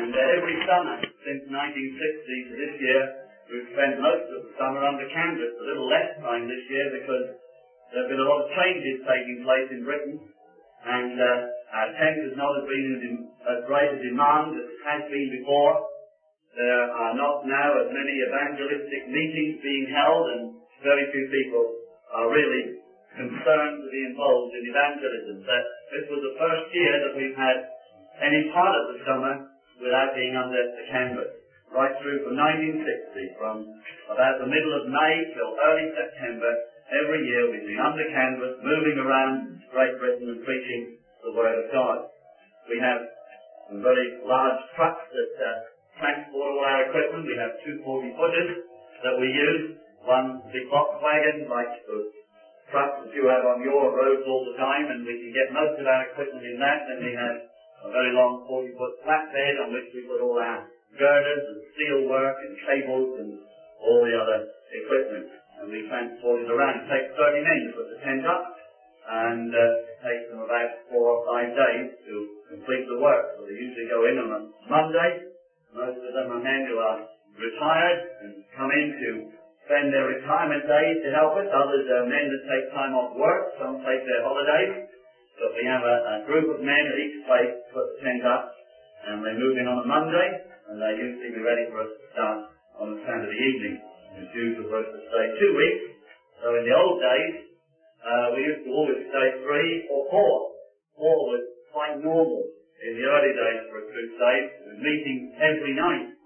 And every summer since 1960 to this year, we've spent most of the summer under canvas. A little less time this year because there have been a lot of changes taking place in Britain, and our tent has not been in as great a demand as it has been before. There are not now as many evangelistic meetings being held, and very few people are really concerned to be involved in evangelism. But this was the first year that we've had any part of the summer without being under the canvas. Right through from 1960, from about the middle of May till early September, every year we've been under canvas, moving around Great Britain and preaching the Word of God. We have some very large trucks that transport all our equipment. We have two 40-footers that we use, one big box wagon like the trucks that you have on your roads all the time, and we can get most of our equipment in that. Then we have a very long 40-foot flatbed on which we put all our girders and steel work and cables and all the other equipment. And we transport it around. It takes 30 men to put the tent up, and it takes them about 4 or 5 days to complete the work. So they usually go in on a Monday. Most of them are men who are retired and come in to spend their retirement days to help us. Others are men that take time off work. Some take their holidays. But we have a group of men at each place to put the tent up, and they move in on a Monday, and they usually be ready for us to start on a Saturday evening. It's usual for us to stay 2 weeks. So in the old days, we used to always stay 3 or 4. 4 was quite normal in the early days for a crusade, meeting every night.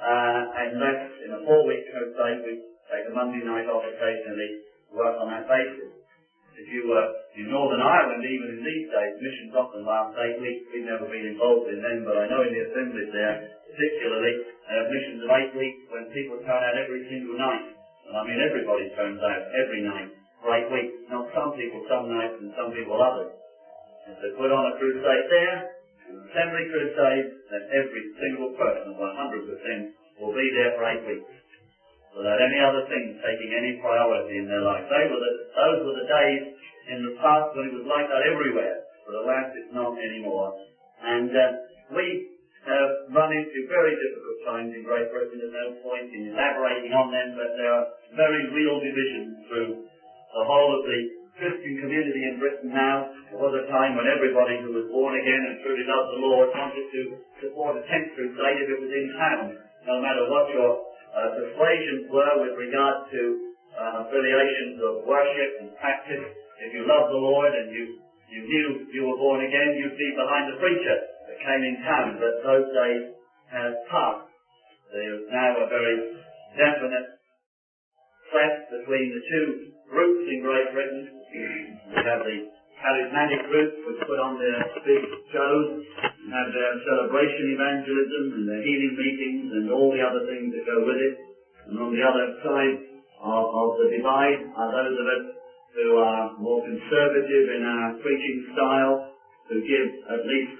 Unless in a 4-week crusade, we take a Monday night off occasionally to work on that basis. If you were in Northern Ireland, even in these days, missions often last 8 weeks. We've never been involved in them, but I know in the assemblies there, particularly, missions of 8 weeks when people turn out every single night. And I mean everybody turns out every night for 8 weeks. Not some people some nights and some people others. If they put on a crusade there, an assembly crusade, then every single person, 100%, will be there for 8 weeks, without any other thing taking any priority in their life. Those were the days in the past when it was like that everywhere, but alas, it's not anymore. And we have run into very difficult times in Great Britain. There's no point in elaborating on them, but there are very real divisions through the whole of the Christian community in Britain now. There was a time when everybody who was born again and truly loved the Lord wanted to support a tent crusade if it was in town, no matter what your persuasions were with regard to affiliations of worship and practice. If you loved the Lord and you knew you were born again, you'd be behind the preacher that came in town. But those days have passed. There is now a very definite cleft between the two groups in Great Britain. We have the charismatic group, which put on their big shows and have their celebration evangelism and their healing meetings and all the other things that go with it. And on the other side of the divide are those of us who are more conservative in our preaching style, who give at least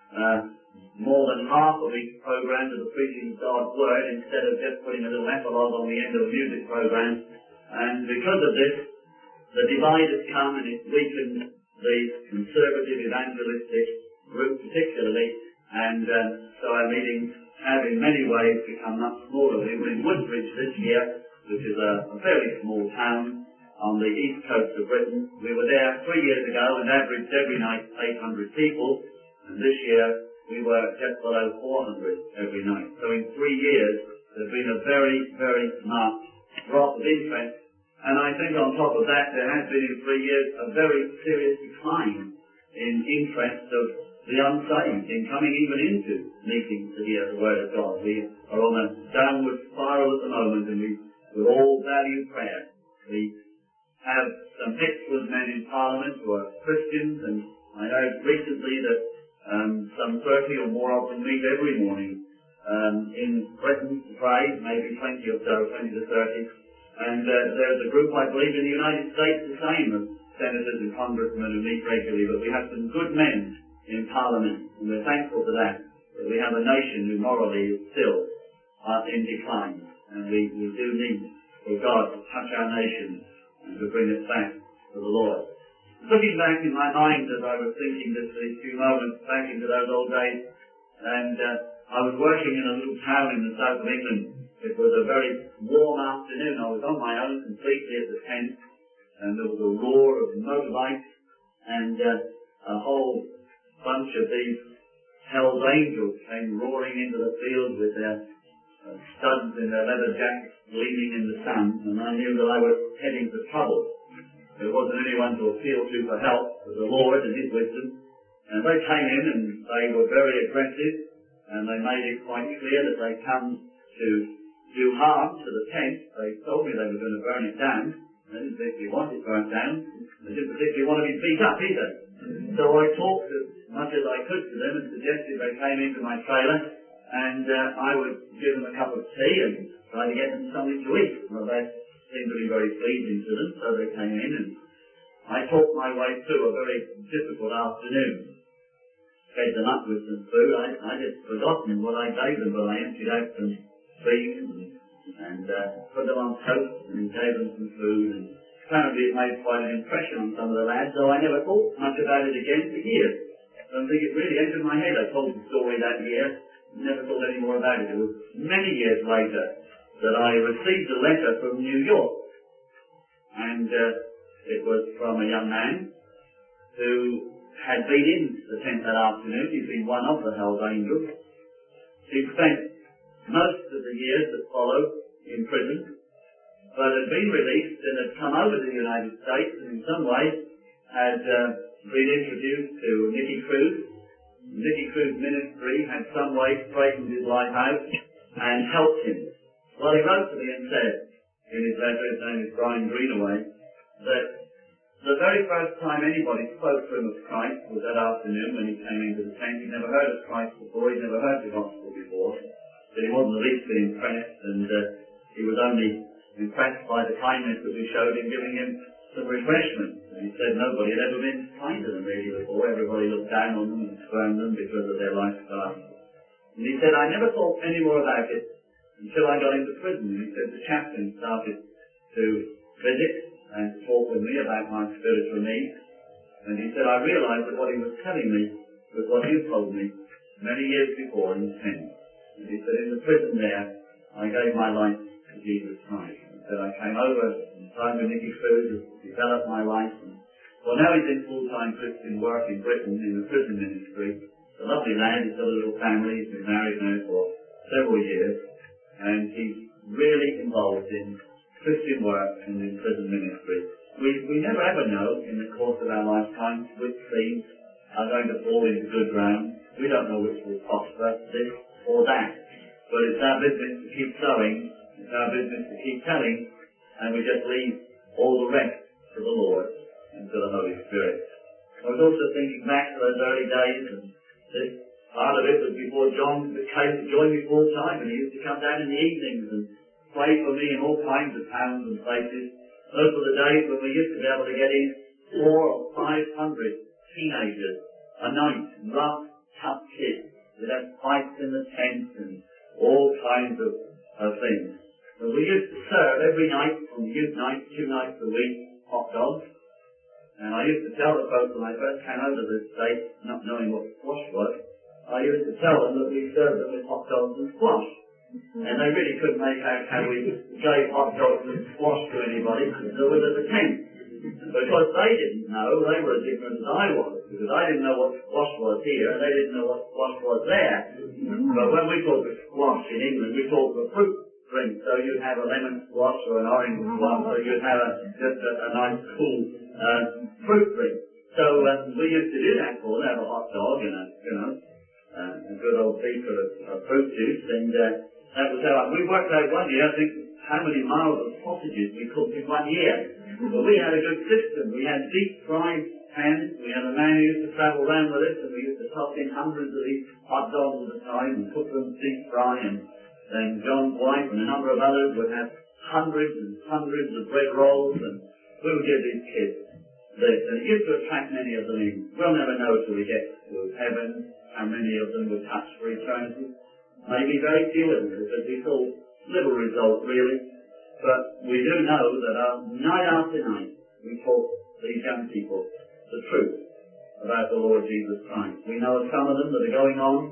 more than half of each program to the preaching of God's Word instead of just putting a little epilogue on the end of a music program. And because of this, the divide has come and it's weakened the conservative evangelistic group particularly, and so our meetings have in many ways become much smaller. We were in Woodbridge this year, which is a very small town on the east coast of Britain. We were there 3 years ago and averaged every night 800 people, and this year we were just below 400 every night. So in 3 years there's been a very, very marked drop of interest. And I think on top of that, there has been in 3 years a very serious decline in interest of the unsaved in coming even into meetings to hear the Word of God. We are on a downward spiral at the moment, and we all value prayer. We have some excellent men in Parliament who are Christians, and I heard recently that some 30 or more of them meet every morning in Britain to pray, maybe 20 or so, 20 to 30. And there's a group, I believe, in the United States, the same, of senators and congressmen who meet regularly. But we have some good men in Parliament, and we're thankful for that. But we have a nation who morally is still in decline. And we do need for God to touch our nation and to bring it back to the Lord. Looking back in my mind as I was thinking these few moments back into those old days, and I was working in a little town in the south of England. It was a very warm afternoon. I was on my own completely at the tent, and there was a roar of motorbikes and a whole bunch of these Hell's Angels came roaring into the field with their studs in their leather jackets gleaming in the sun, and I knew that I was heading for trouble. There wasn't anyone to appeal to for help but the Lord and His wisdom. And they came in and they were very aggressive, and they made it quite clear that they come to do harm to the tent. They told me they were going to burn it down. They didn't particularly want it burnt down. They didn't particularly want to be beat up either. So I talked as much as I could to them and suggested they came into my trailer, and I would give them a cup of tea and try to get them something to eat. Well, that seemed to be very pleasing to them, so they came in, and I talked my way through a very difficult afternoon. Fed them up with some food. I had forgotten what I gave them, but I emptied out some beans and put them on toast and gave them some food, and apparently it made quite an impression on some of the lads, though I never thought much about it again for years. I don't think it really entered my head. I told the story that year, never thought any more about it. It was many years later that I received a letter from New York, and it was from a young man who had been in the tent that afternoon. He'd been one of the Hell's Angels. He'd spent most of the years that followed in prison, but had been released and had come over to the United States, and in some ways had been introduced to Nicky Cruz. Nicky Cruz ministry had some way straightened his life out and helped him. Well, he wrote to me and said in his letter, his name is Brian Greenaway, that the very first time anybody spoke to him of Christ was that afternoon when he came into the tent. He'd never heard of Christ before, he'd never heard the gospel before, but he wasn't the least bit impressed, and he was only impressed by the kindness that we showed in giving him some refreshment. And he said nobody had ever been kind to them really before. Everybody looked down on them and spurned them because of their lifestyle. And he said, I never thought any more about it until I got into prison. And he said the chaplain started to visit and talk with me about my spiritual needs. And he said, I realized that what he was telling me was what you told me many years before in the tent. And he said, in the prison there, I gave my life to Jesus Christ. He said, I came over in time with Nicky Cruz, developed my life. And, well, now he's in full-time Christian work in Britain in the prison ministry. He's a lovely lad, he's got a little family, he's been married now for several years. And he's really involved in Christian work and in prison ministry. We never ever know in the course of our lifetime which seeds are going to fall into good ground. We don't know which will prosper, this or that. But it's our business to keep sowing, it's our business to keep telling, and we just leave all the rest to the Lord and to the Holy Spirit. I was also thinking back to those early days, and this part of it was before John came to join me full time, and he used to come down in the evenings and play for me in all kinds of towns and places. Those were the days when we used to be able to get in 400 or 500 teenagers a night, rough, tough kids. We'd have fights in the tent and all kinds of things. So we used to serve every night, on youth night, 2 nights a week, hot dogs. And I used to tell the folks when I first came over to this state, not knowing what squash was, I used to tell them that we served them with hot dogs and squash. And they really couldn't make out how we gave hot dogs and squash to anybody that was at the tent. Because they didn't know, they were as ignorant as I was. Because I didn't know what squash was here, and they didn't know what squash was there. But when we talk of squash in England, we talk of a fruit drink. So you'd have a lemon squash or an orange squash, or you'd have just a nice cool fruit drink. So we used to do that for them, have a hot dog and a good old beaker of fruit juice, and that was how we worked out one year, I think, how many miles of sausages we cooked in 1 year. But we had a good system. We had deep fried pans. We had a man who used to travel around with us, and we used to toss in hundreds of these hot dogs at a time and cook them deep fry. And John's wife and a number of others would have hundreds and hundreds of bread rolls, and we would give these kids this. And it used to attract many of them in. We'll never know till we get to heaven how many of them were touched for eternity. Maybe very few of them, because we saw little result really. But we do know that night after night we taught these young people the truth about the Lord Jesus Christ. We know of some of them that are going on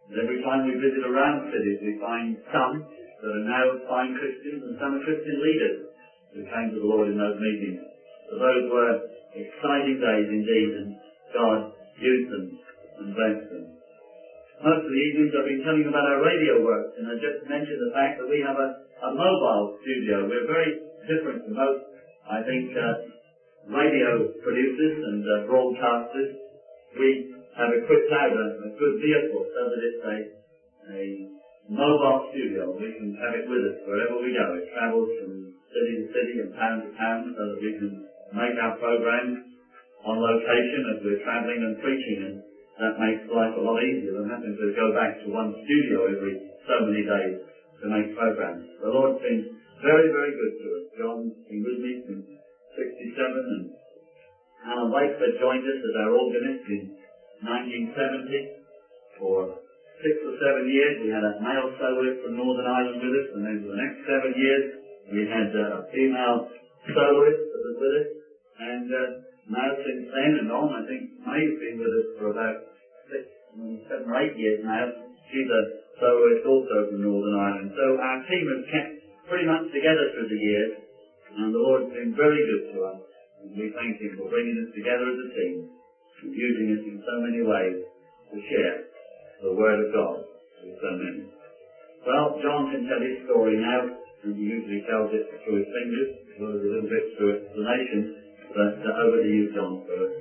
And every time we visit around cities, we find some that are now fine Christians and some are Christian leaders who came to the Lord in those meetings. So those were exciting days indeed, and God used them and blessed them. Most of the evenings I've been telling you about our radio work, and I just mentioned the fact that we have a mobile studio. We're very different from most, I think, radio producers and broadcasters. We have equipped out a good vehicle so that it's a mobile studio. We can have it with us wherever we go. It travels from city to city and town to town so that we can make our programs on location as we're travelling and preaching, and that makes life a lot easier than having to go back to one studio every so many days to make programs. The Lord's been very, very good to us. John's been with me since 67, and Alan Wakeford joined us as our organist in 1970. For 6 or 7 years we had a male soloist from Northern Ireland with us, and then for the next 7 years we had a female soloist that was with us, and now since then and on, I think May's been with us for about 7 or 8 years now. She's a soloist also from Northern Ireland. So our team has kept pretty much together through the years, and the Lord's been very good to us, and we thank Him for bringing us together as a team and using us in so many ways to share the Word of God with so many. Well, John can tell his story now, and he usually tells it through his fingers, as well as a little bit through explanation. But over to you, John, first.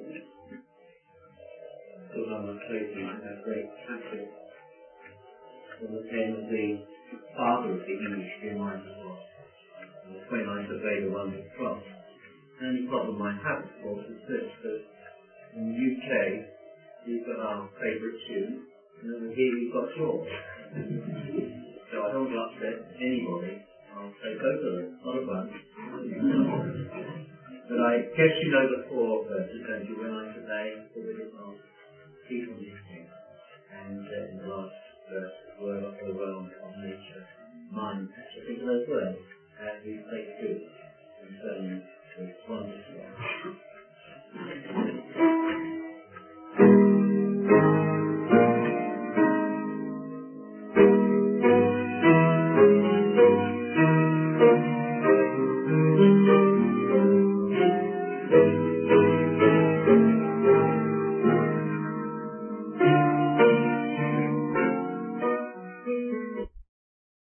Good morning, closing a great chapter from the pen of the father of the English reminders was on the 29th of April 112. The only problem I have, of course, is this, that in the UK we've got our favourite tune, and over here we've got yours. So I don't want to upset anybody. I'll say both of them, not a bunch. But I guess you know the 4 verses, don't you? When I today for the of keep on listening. And in the last verse, word of the realm of nature, mind. Actually, think of those words. And we take good concerning this one